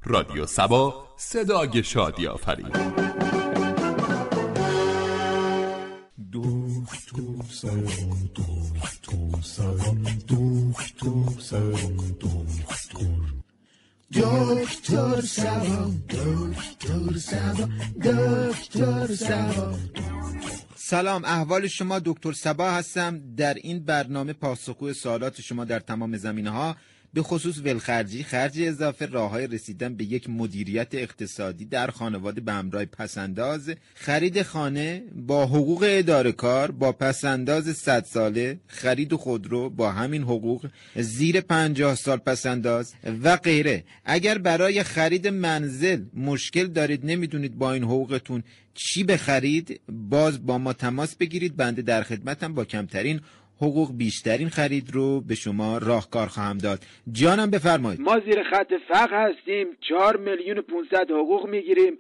رادیو سبا، صدای شادی آفرین. دکتر سلام، دکتر سلام، دکتر سلام، دکتر سلام، دکتر سلام، دکتر سلام. سلام، احوال شما؟ دکتر صبا هستم. در این برنامه پاسخگوی سوالات شما در تمام زمینه‌ها، به خصوص ولخرجی، خرج اضافه، راه‌های رسیدن به یک مدیریت اقتصادی در خانواده به همراه پس‌انداز، خرید خانه با حقوق اداره کار با پس‌انداز 100 ساله، خرید خودرو با همین حقوق زیر 50 سال پس‌انداز و غیره. اگر برای خرید منزل مشکل دارید، نمیدونید با این حقوقتون چی بخرید، باز با ما تماس بگیرید. بنده در خدمتم، با کمترین حقوق بیشترین خرید رو به شما راهکار خواهم داد. جانم بفرمایید. ما زیر خط فقر هستیم، 4,500,000 حقوق میگیریم.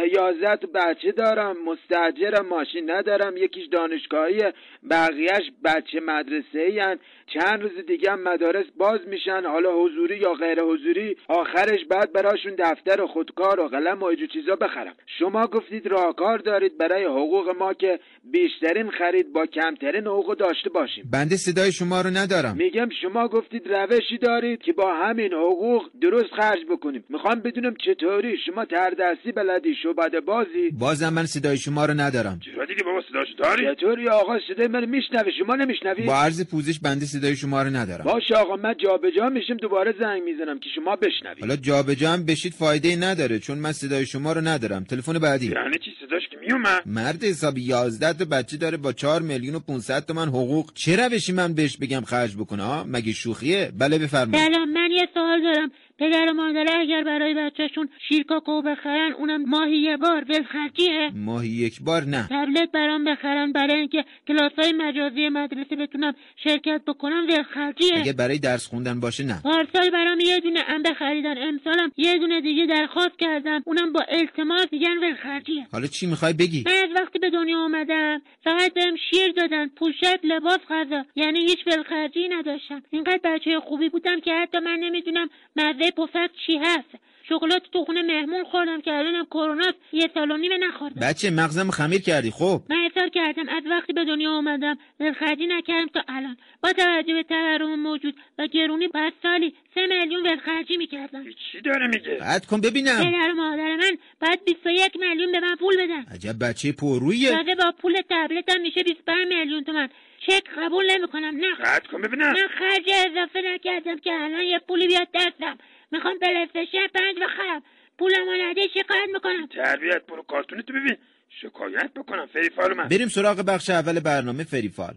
11 تا بچه دارم، مستاجرم، ماشین ندارم، یکیش دانشگاهی، بقیهش بچه مدرسه‌ای هن. چند روز دیگه هم مدارس باز میشن، حالا حضوری یا غیر حضوری. آخرش بعد براشون دفتر و خودکار و قلم و اینجور چیزا بخرم. شما گفتید راهکار دارید برای حقوق ما که بیشترین خرید با کمترین حقوق داشته باشیم. بنده صدای شما رو ندارم. میگم شما گفتید روشی دارید که با همین حقوق درست خرج بکنیم. میخوام بدونم چطوری. شما تردستی بلدی، شعبده بازی؟ بازم من صدای شما رو ندارم. چرا دیگه بابا صداشو داری؟ چطوری آقا؟ صدای من میشنوی، شما نمیشنوی؟ با عرض پوزش بنده صدای شما رو ندارم. باشه آقا، من جابجا میشم، دوباره زنگ میزنم که شما بشنوی. حالا جابجا هم بشید فایده نداره، چون من صدای شما رو ندارم. تلفن بعدی. یعنی چی صداش که میومد؟ مرد حسابی 11 تا بچه داره با 4,500,000 حقوق. چه روشی من بهش بگم خرج بکنه ها؟ مگه شوخیه؟ بله بفرمایید. سلام، من یه سوال دارم. پدر و مادر اگر برای بچه‌شون شیرکاکائو بخرن، اونم ماهی یه بار ولخرجیه؟ ماهی یک بار نه. تبلت برام بخرن برای اینکه کلاس‌های مجازی مدرسه بتونم شرکت بکنم، ولخرجیه؟ اگه برای درس خوندن باشه نه. پارسال برام یه دونه انبه خریدن، امسالم یه دونه دیگه درخواست کردم، اونم با التماس، میگن ولخرجیه. حالا چی میخوای بگی؟ من از وقتی به دنیا اومدم فقط بهم شیر دادن، پوشک، لباس، غذا، یعنی هیچ ولخرجی نداشتم. اینقدر بچه خوبی بودم که حتی من نمیدونم مزه پفک چی هست. شکلات تو خونه مهمون خوردم که الانم کروناست، یه سال و نیمه نخوردم. بچه مغزم خمیر کردی. خب من اصرار کردم از وقتی به دنیا اومدم ولخرجی نکردم تا الان. با توجه به تورم موجود و گرونی بعد سالی 3 میلیون ولخرجی میکردم. چی داره میگه؟ قد کن ببینم. پدر و مادر من بعد 21 میلیون به من پول بدن. عجب بچه پررویه. تازه با پول تبلتم میشه 25 میلیون تومان. چک قبول نمیکنم. نه قد کن ببینم. من خرج اضافه نکردم که الان یه پولی بیاد دستم. میخوام پلی‌استیشن 5 بخرم، پولمو نده شکایت میکنم. تربیت، برو کارتونی تو ببین، شکایت بکنم. فریفال من. بریم سراغ بخش اول برنامه، فریفال.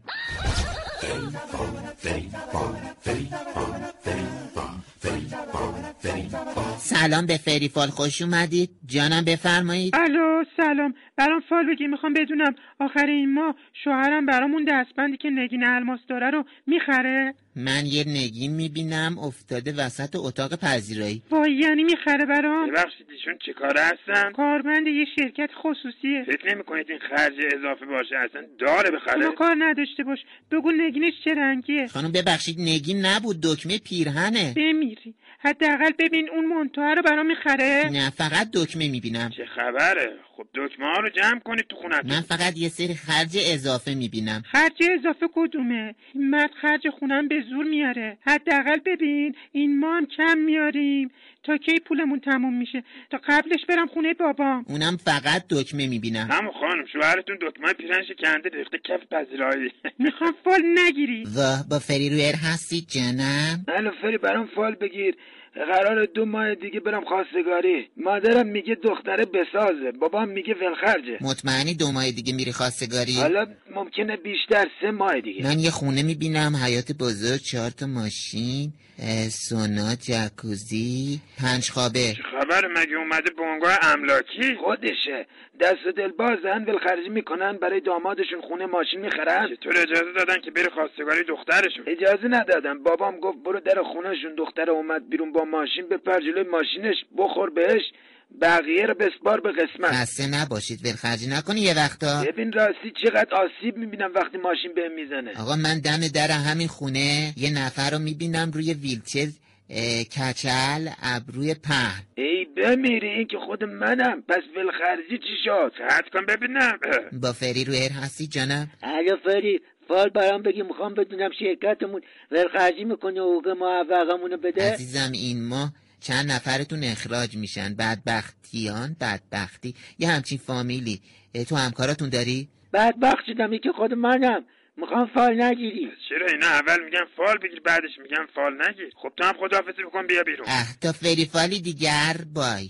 سلام به فریفال، خوش اومدید. جانم بفرمایید. الو سلام، برام فال بگی. میخوام بدونم آخر این ماه شوهرم برامون دستبندی که نگین الماس داره رو میخره؟ من یه نگین میبینم افتاده وسط اتاق پذیرایی. وای، یعنی میخره برام؟ ببخشید ایشون چه کاره هستن؟ کارمند یه شرکت خصوصیه. فکر نمی‌کنید این خرج اضافه باشه؟ اصلا داره بخره؟ اما کار نداشته باش. بگو نگینش چه رنگیه؟ خانم ببخشید، نگین نبود، دکمه پیرهنه. بمیری. حداقل ببین اون مونتوها رو برام میخره؟ نه، فقط دکمه میبینم. چه خبره؟ خب دکمه ها رو جمع کنید تو خونتون. من فقط یه سری خرج اضافه میبینم. خرج اضافه کدومه؟ این مرد خرج خونم به زور میاره. حداقل ببین این ما هم کم میاریم تا کی پولمون تموم میشه، تا قبلش برم خونه بابام. اونم فقط دکمه میبینم. همون خانم شوهرتون دکمه پیرنش کنده ریخته کف پذیرایی. میخوام فال نگیری. واه، با فری رویر هستید جانم؟ الو فری، برام فال بگیر. قرار 2 ماه دیگه برم خواستگاری. مادرم میگه دختره بسازه، بابام میگه ولخرجه. مطمئنی 2 ماه دیگه میری خواستگاری؟ حالا ممکنه بیشتر، 3 ماه دیگه. من یه خونه میبینم، حیاط بزرگ، 4 تا ماشین، سونا، جکوزی، 5 خوابه. چه خبر؟ مگه اومده بنگاه املاکی؟ خودشه. دست و دل بازن، ولخرجی میکنن، برای دامادشون خونه ماشین میخرن. چطور اجازه دادن که بره خواستگاری دخترشون؟ اجازه ندادن. بابام گفت برو در خونهشون، دختر اومد بیرون با ماشین، بپر جلوی ماشینش، بخور بهش، بقیه رو بسپار به قسمت. خسته نباشید، ولخرجی نکنی یه وقتا. ببین راستی چقدر آسیب میبینم وقتی ماشین بهم میزنه. آقا من دم در همین خونه یه نفر رو میبینم روی ویلچر، کچل، ابروی پهن. ای به میری این که خود منم. پس ولخرجی چی شد؟ صحت کن ببینم. با فری رو ایر هستی جانم؟ الو فری، فال برام بگی، میخوام بدونم شرکتمون ولخرجی میکنه حقوق معوقمونو بده؟ عزیزم این ماه چند نفرتون اخراج میشن. بدبختی یه همچین فامیلی. تو همکاراتون داری؟ بدبخت شدم که خود منم. میخوام فال نگیری. چرا اینا اول میگن فال بگیر بعدش میگن فال نگیر؟ خب تو هم خداحافظی بکن بیا بیرون. تا فری فالی دیگر بای.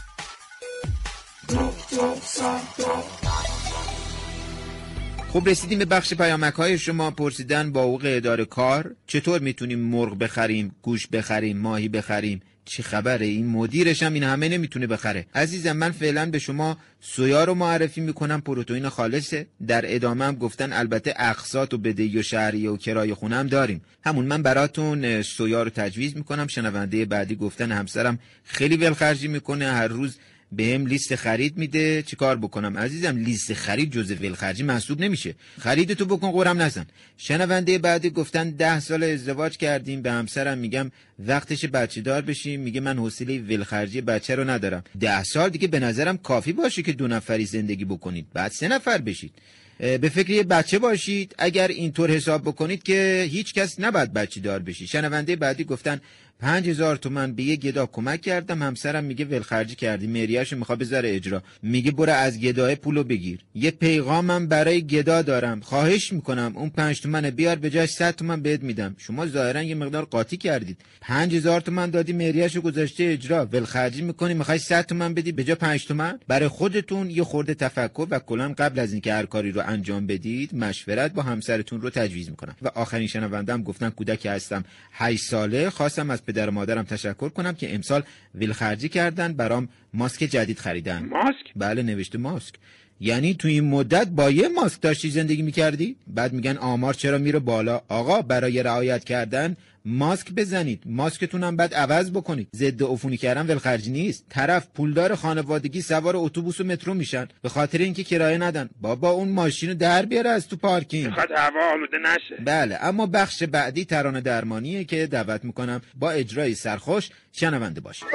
خب رسیدیم به بخش پیامک‌های شما. پرسیدن با حقوق اداره کار چطور میتونیم مرغ بخریم، گوش بخریم، ماهی بخریم، چی خبره؟ این مدیرش هم این همه نمیتونه بخره. عزیزم من فعلا به شما سویا رو معرفی میکنم، پروتئین خالصه. در ادامه هم گفتن البته اقساط و بدهی و شهریه و کرایه خونه هم داریم. همون من براتون سویا رو تجویز میکنم. شنونده بعدی گفتن همسرم خیلی ولخرجی میکنه، هر روز بهم لیست خرید میده. چیکار بکنم عزیزم؟ لیست خرید جزء ولخرجی محسوب نمیشه. خریدتو بکن، قرم نزن. شنونده بعدی گفتن 10 سال ازدواج کردیم، به همسرم میگم وقتش بچه دار بشیم، میگه من حوصله ولخرجی بچه رو ندارم. 10 سال دیگه به نظرم کافی باشه که 2 نفری زندگی بکنید، بعد 3 نفر بشید. به فکر یه بچه باشید. اگر اینطور حساب بکنید که هیچ کس نباید بچه دار بشی. شنونده بعدی گفتن 5000 تومان به یه گدا کمک کردم، همسرم میگه ولخرجی کردی، مهریه‌شو میخواد بذاره اجرا، میگه برو از گداه پولو بگیر. یه پیغامم برای گدا دارم، خواهش میکنم اون 5 تومن بیار، به جای 100 تومن بهت میدم. شما ظاهرا یه مقدار قاطی کردید. 5000 تومن دادی، مهریه‌شو گذاشته اجرا، ولخرجی میکنی میخوای 100 تومن بدی به جای 5 تومن. برای خودتون یه خورده تفکر و کلا قبل از اینکه هر کاری رو انجام بدید مشورت با همسرتون رو تجویز میکنم. و آخرین شنونده‌ام گفتن کودکی هستم 8 ساله، خواستم از پدر و مادرم تشکر کنم که امسال ولخرجی کردن، برام ماسک جدید خریدن. ماسک؟ بله نوشته ماسک. یعنی تو این مدت با یه ماسک داشتی زندگی میکردی؟ بعد میگن آمار چرا میره بالا؟ آقا برای رعایت کردن ماسک بزنید، ماسکتون هم بعد عوض بکنید. ضد عفونی کردن ولخرجی نیست. طرف پولدار خانوادگی سوار اتوبوس و مترو میشن به خاطر اینکه کرایه ندن. بابا اون ماشینو در بیاره از تو پارکینگ، میخواد هوا آلوده نشه. بله. اما بخش بعدی ترانه درمانیه که دعوت میکنم با اجرای سرخوش شنونده باشید.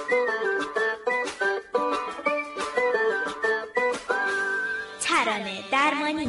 ترانه درمانی.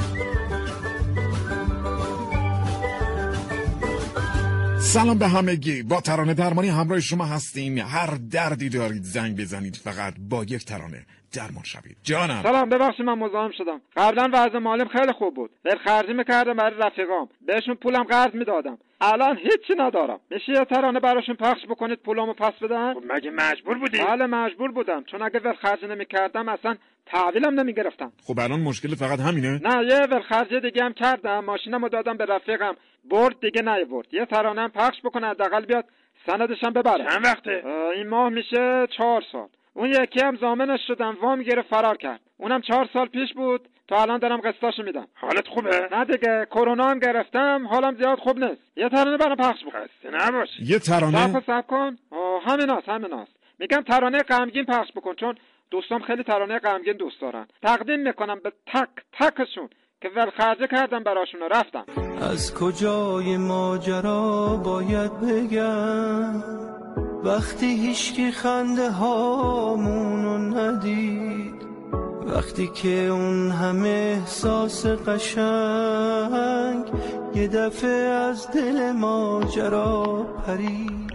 سلام به همگی، با ترانه درمانی همراه شما هستیم. هر دردی دارید زنگ بزنید، فقط با یک ترانه درمان شوید. جانم. سلام، ببخشید من مزاحم شدم. قبلا وضع مالیم خیلی خوب بود، ولخرجی میکردم برای رفیقام، بهشون پولم قرض میدادم. الان هیچی ندارم. میشه یه ترانه براشون پخش بکنید پولامو پس بدن؟ خب مگه مجبور بودی؟ بله مجبور بودم، چون اگه ولخرجی نمیکردم اصلا تحویلم نمیگرفتم. خب الان مشکل فقط همینه؟ نه، یه ولخرجی دیگه هم کردم، ماشینمو دادم به رفیقم، برد دیگه نیورد. یه ترانه هم پخش بکنه حداقل بیاد سندشم ببره. چند وقته؟ این ماه میشه 4 سال. اون یکی هم ضامنش شدم، وام گرفت فرار کرد. اونم 4 سال پیش بود، تا الان دارم قسطاشو میدم. حالت خوبه؟ نه دیگه، کرونا هم گرفتم، حالم زیاد خوب نیست. یه ترانه برام پخش بکن. خسته نباش. یه ترانه؟ صبر کن. همیناست. میگم ترانه غمگین پخش بکن، چون دوستام خیلی ترانه غمگین دوست دارن. تقدیم میکنم به تک تکشون که ولخرجی کردم براشون و رفتم. از کجای ماجرا باید بگم وقتی هیچکی خنده هامونو ندید، وقتی که اون همه احساس قشنگ یه دفعه از دل ماجرا پرید.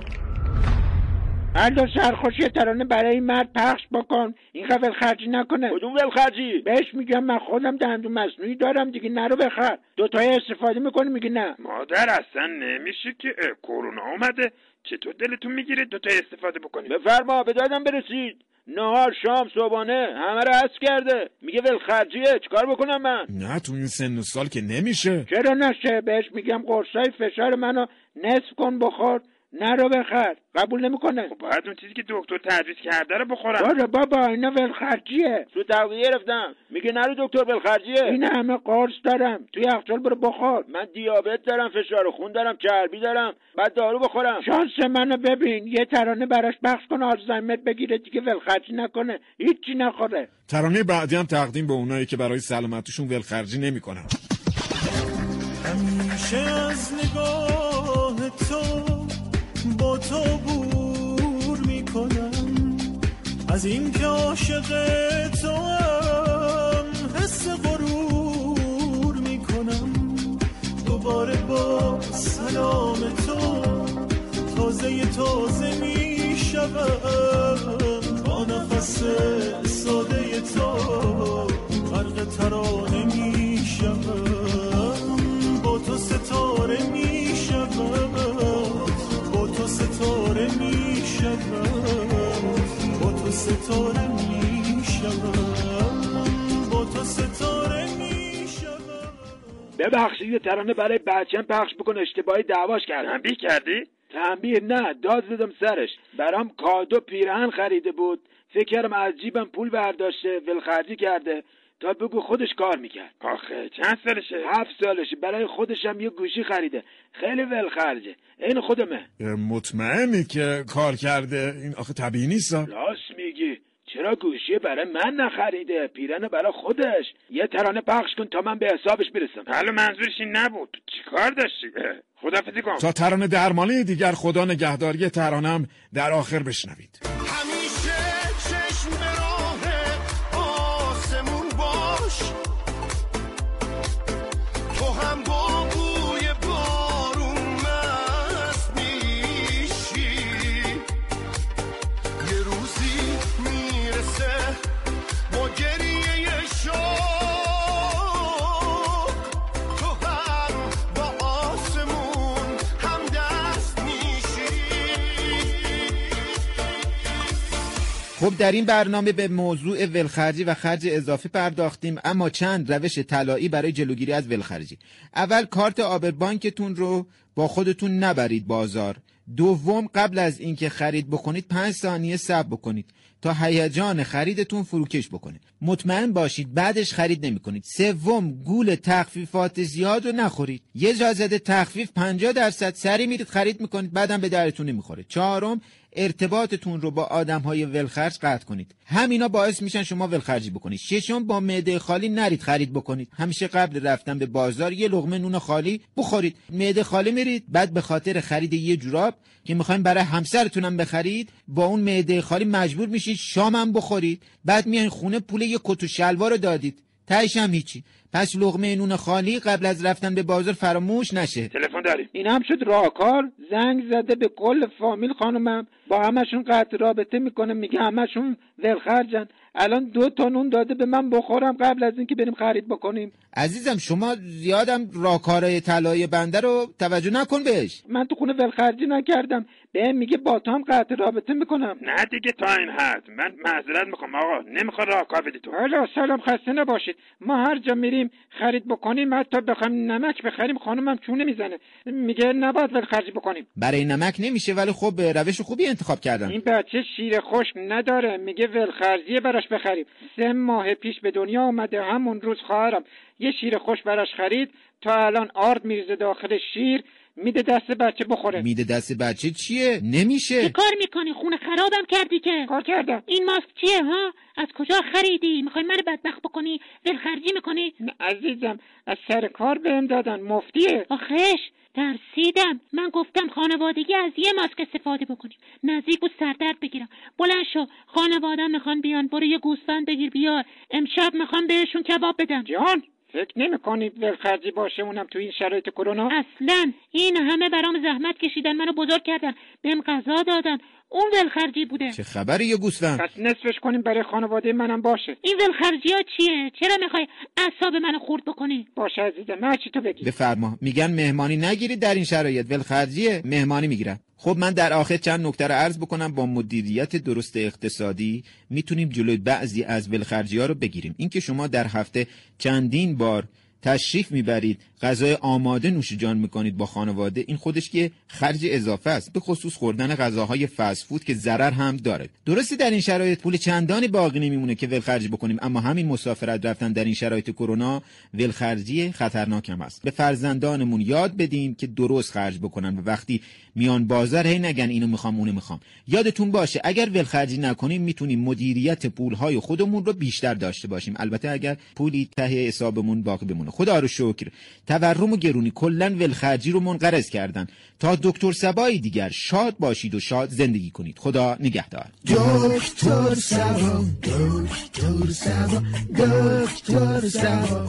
الو سرخوشی ترانه برای مرد پخش بکن، اینقدر ولخرجی نکنه. کدوم ولخرجی؟ بهش میگم من خودم دندون مصنوعی دارم دیگه، نرو بخر. دوتایی استفاده میکنه میگه نه. مادر اصلا نمیشه که کرونا اومده، چطور دلتون میگیره دوتایی استفاده بکنید؟ بفرما، به دادم برسید. نهار، شام، صبحانه همه رو حذف کرده، میگه ولخرجیه. چیکار بکنم من؟ نه تو این سن و سال که نمیشه. چرا نشه؟ بهش میگم قرصای فشار منو نصف کن بخور، نرو بخر. قبول نمیکنه. خب باید اون چیزی که دکتر تجویز کرده رو بخورم. باره بابا اینا ولخرجیه. تو تغذیه گرفتم میگه نرو دکتر ولخرجیه. این همه قرص دارم، توی یخچال برو بخور. من دیابت دارم، فشار خون دارم، چربی دارم، بعد دارو بخورم. شانس منو ببین. یه ترانه براش پخش کن آلزایمر بگیره دیگه ولخرجی نکنه، هیچی نخوره. ترانه بعدی هم تقدیم به اونایی که برای سلامتیشون ولخرجی نمیکنن. همیشه از نگاه تو با تو بور میکنم، از این که عاشق تو هم حس غرور میکنم، دوباره با سلام تو تازه میشوم، با نفس ساده تو غرق ترانه میشوم، با تو ستاره میشوم، با تو ستاره میشوم، با تو ستاره میشوم، با تو ستاره میشوم. ببخشید یه ترانه برای بچه‌م پخش بکن، اشتباهی دعواش کردم. تنبیه کردی؟ تنبیه نه، داد زدم سرش. برام کادو پیراهن خریده بود، فکر کردم از جیبم پول برداشته ولخرجی کرده تا بگو خودش کار میکرد. آخه چند سالشه؟ 7 سالشه. برای خودش هم یه گوشی خریده، خیلی ولخرجه، این خودمه. مطمئنی که کار کرده؟ این آخه طبیعی نیست. راست میگی، چرا گوشی برای من نخریده؟ پیرن برای خودش. یه ترانه پخش کن تا من به حسابش برسم. حالا منظورش این نبود، تو چی کار داشتی؟ خداحافظی کن. تا ترانه درمانی دیگر خدا نگهداری ترانم در آخر بشنوید. همیشه چشم به راه آسمون باش، تو هم با بوی بارون مست میشی، یه روزی میرسه با گریه شوق، تو هم با آسمون هم دست میشی. خب در این برنامه به موضوع ولخرجی و خرج اضافه پرداختیم، اما چند روش طلایی برای جلوگیری از ولخرجی. اول کارت آبربانکتون رو با خودتون نبرید بازار. دوم قبل از اینکه خرید بکنید 5 ثانیه صبر بکنید تا هیجان خریدتون فروکش بکنه. مطمئن باشید بعدش خرید نمی کنید. سوم گول تخفیفات زیاد رو نخورید. یه جا زده تخفیف 50% سری میرید خرید میکنید، بعدم به درتون نمیخوره. چهارم ارتباطتون رو با آدم‌های ولخرج قطع کنید. همینا باعث میشن شما ولخرجی بکنید. ششم با معده خالی نرید خرید بکنید. همیشه قبل رفتن به بازار یه لقمه نون خالی بخورید. معده خالی میرید، بعد به خاطر خرید یه جوراب که میخواین برای همسرتونم بخرید با اون معده خالی مجبور میشید شامم بخورید، بعد میایین خونه پول یه کت و شلوار رو دادید، تهش هم هیچی. پس لقمه نون خالی قبل از رفتن به بازار فراموش نشه. تلفن داریم. این هم شد راهکار، زنگ زده به کل فامیل خانومم، با همشون قطع رابطه میکنه، میگه همشون ولخرجن. الان 2 تا نون داده به من بخورم قبل از اینکه بریم خرید بکنیم. عزیزم شما زیادم راهکارهای طلایی بنده رو توجه نکن بهش. من تو خونه ولخرجی نکردم، بهم میگه با تو هم قطع رابطه میکنم. نه دیگه تا این حد. من معذرت میخوام آقا، نمیخوام راهکار بدی تو. حالا سلام، خسته نباشید. ما هر جا میریم خرید بکنیم، حتی بخوایم نمک بخریم خانومم چونه میزنه، میگه نباید ولخرجی بکنیم. برای نمک نمیشه، ولی خب روش خوبی انتخاب کردن. این بچه شیر خشک نداره، میگه ولخرجی براش بخریم. 3 ماه پیش به دنیا اومده، همون روز خواهرم یه شیر خشک براش خرید، تا الان آرد میریزه داخل شیر، میده دست بچه بخوره. میده دست بچه چیه؟ نمیشه. چه کار میکنی؟ خونه خرابم کردی که. کار کردم. این ماسک چیه ها؟ از کجا خریدی؟ میخوای منو بدبخت بکنی؟ ولخرجی میکنی؟ نه عزیزم، از سر کار بهم دادن، مفتیه. آخش ترسیدم. من گفتم خانوادگی از یه ماسک استفاده بکنیم، نزدیک بود سردرد بگیرم. بلند شو، خانوادم میخوان بیان، برو یه گوسفند بگیر بیار، امشب میخوام بهشون کباب بدم. جان فکر نمی‌کنی ولخرجی باشه، اونم تو این شرایط کرونا؟ اصلا. این همه برام زحمت کشیدن، منو بزرگ کردن، بهم غذا دادن، اون ولخرجی بوده. چه خبره یه گوسفند؟ پس نصفش کنیم برای خانواده منم باشه. این ولخرجی ها چیه؟ چرا میخوای اعصاب منو خورد بکنی؟ باشه عزیزم، هر چی تو بگی. بفرما. میگن مهمانی نگیرید در این شرایط، ولخرجیه، مهمانی میگیرن. خب من در آخر چند نکته رو عرض بکنم. با مدیریت درست اقتصادی میتونیم جلوی بعضی از ولخرجی‌ها رو بگیریم. اینکه شما در هفته چندین بار تشریف میبرید، غذای آماده نوش جان میکنید با خانواده، این خودش که خرج اضافه است، به خصوص خوردن غذاهای فست فود که ضرر هم داره. درسته در این شرایط پول چندانی باقی نمیمونه که ولخرجی بکنیم، اما همین مسافرت رفتن در این شرایط کرونا ولخرجی خطرناک هم است. به فرزندانمون یاد بدیم که درست خرج بکنن و وقتی میان بازار هی نگن اینو میخوام اونو میخوام. یادتون باشه اگر ولخرجی نکنیم میتونیم مدیریت پولهای خودمون رو بیشتر داشته باشیم، البته اگر پولی ته حسابمون باقی بمونه. خدا رو شکر تورم و گرونی کلن ولخرجی رو منقرض کردن. تا دکتر صبای دیگر شاد باشید و شاد زندگی کنید. خدا نگهدار. دکتر صبا، دکتر صبا، دکتر صبا.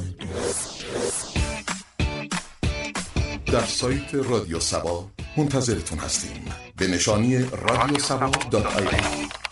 در سایت رادیو صبا منتظرتون هستیم به نشانی radiosaba.ir.